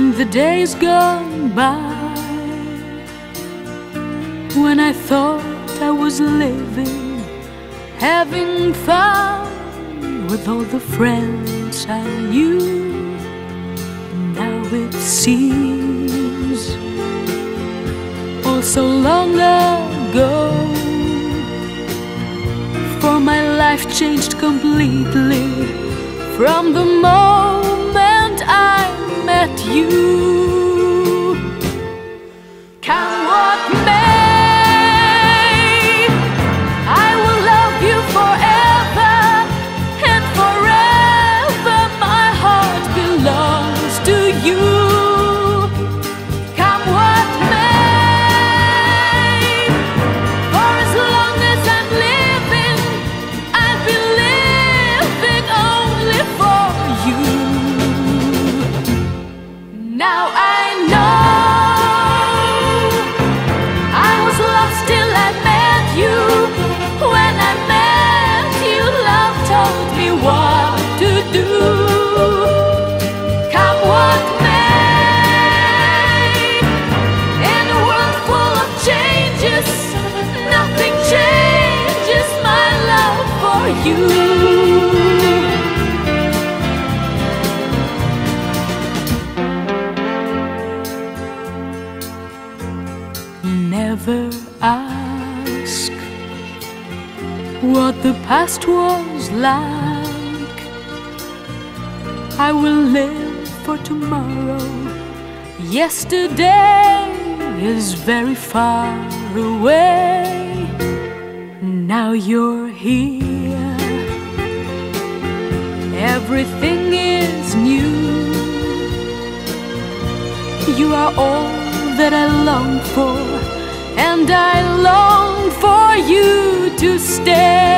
And the days gone by, when I thought I was living, having fun with all the friends I knew, now it seems all so long ago. For my life changed completely from the moment I met you. Come what may, I will love you forever, and forever my heart belongs to you. Come what may, for as long as I'm living, I'll be living only for you. Now I know I was lost till I met you. When I met you, love told me what to do. Come what may, in a world full of changes, nothing changes my love for you. Never ask what the past was like. I will live for tomorrow. Yesterday is very far away. Now you're here, everything is new. You are all that I long for, and I long for you to stay.